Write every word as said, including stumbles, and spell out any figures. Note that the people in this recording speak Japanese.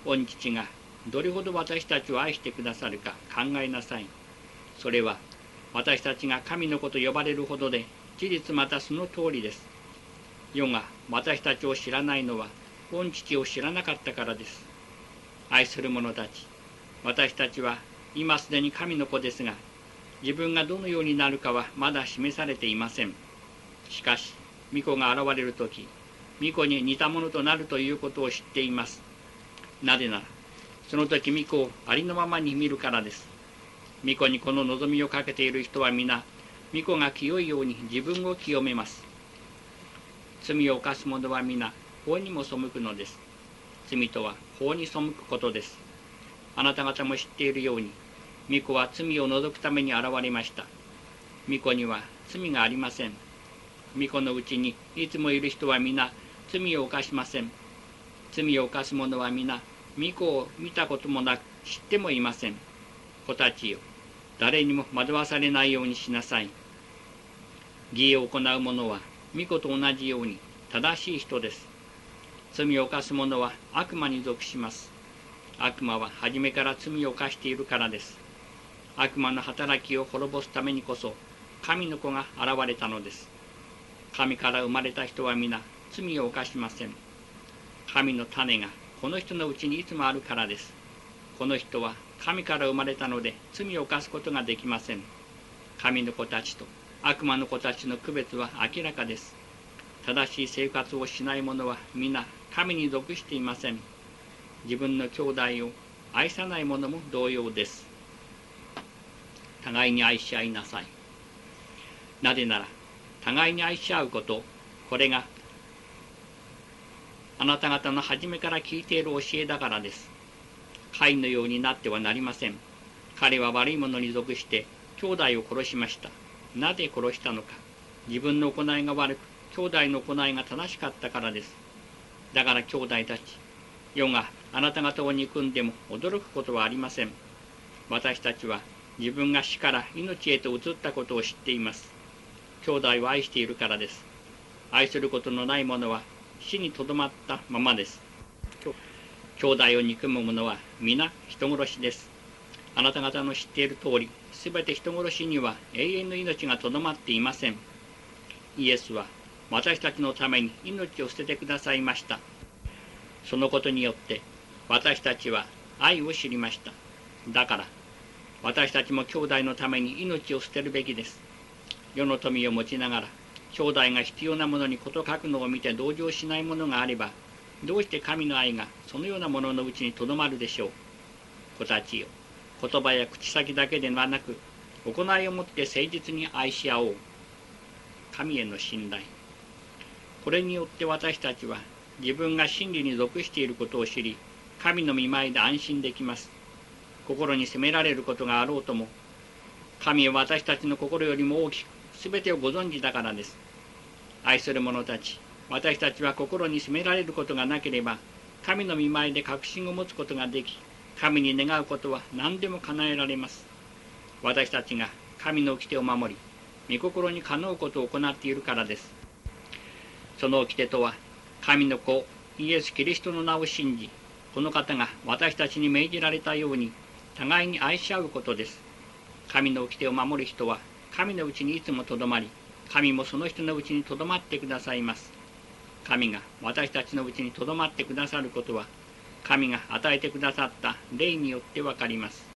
御父がどれほど私たちを愛してくださるか考えなさい。それは私たちが神の子と呼ばれるほどで、事実またその通りです。世が私たちを知らないのは、御父を知らなかったからです。愛する者たち、私たちは今すでに神の子ですが、自分がどのようになるかはまだ示されていません。しかし、御子が現れるとき、御子に似たものとなるということを知っています。なぜなら、その時御子をありのままに見るからです。御子にこの望みをかけている人は皆、御子が清いように自分を清めます。罪を犯す者は皆、法にも背くのです。罪とは法に背くことです。あなた方も知っているように、御子は罪を除くために現れました。御子には罪がありません。御子のうちにいつもいる人は皆、罪を犯しません。罪を犯す者は皆、御子を見たこともなく知ってもいません。子たちよ、誰にも惑わされないようにしなさい。義を行う者は、御子と同じように正しい人です。罪を犯す者は悪魔に属します。悪魔は初めから罪を犯しているからです。悪魔の働きを滅ぼすためにこそ、神の子が現れたのです。神から生まれた人は皆、罪を犯しません。神の種がこの人のうちにいつもあるからです。この人は神から生まれたので罪を犯すことができません。神の子たちと悪魔の子たちの区別は明らかです。正しい生活をしない者は皆神に属していません。自分の兄弟を愛さない者も同様です。互いに愛し合いなさい。なぜなら、互いに愛し合うこと、これがあなた方の初めから聞いている教えだからです。カインのようになってはなりません。彼は悪い者に属して兄弟を殺しました。なぜ殺したのか。自分の行いが悪く、兄弟の行いが正しかったからです。だから兄弟たち、世があなた方を憎んでも驚くことはありません。私たちは自分が死から命へと移ったことを知っています。兄弟を愛しているからです。愛することのない者は死にとどまったままです。兄弟を憎む者は皆人殺しです。あなた方の知っている通り、すべて人殺しには永遠の命がとどまっていません。イエスは私たちのために命を捨ててくださいました。そのことによって私たちは愛を知りました。だから私たちも兄弟のために命を捨てるべきです。世の富を持ちながら兄弟が必要なものに事欠くのを見て同情しないものがあれば、どうして神の愛がそのようなもののうちにとどまるでしょう。子たちよ、言葉や口先だけではなく、行いをもって誠実に愛し合おう。神への信頼。これによって私たちは自分が真理に属していることを知り、神の御前で安心できます。心に責められることがあろうとも、神は私たちの心よりも大きく、すべてをご存知だからです。愛する者たち、私たちは心に責められることがなければ、神の御前で確信を持つことができ、神に願うことは何でも叶えられます。私たちが神の掟を守り、御心にかなうことを行っているからです。その掟とは、神の子、イエス・キリストの名を信じ、この方が私たちに命じられたように、互いに愛し合うことです。神の掟を守る人は、神のうちにいつもとどまり、神もその人のうちにとどまってくださいます。神が私たちのうちにとどまってくださることは、神が与えてくださった霊によってわかります。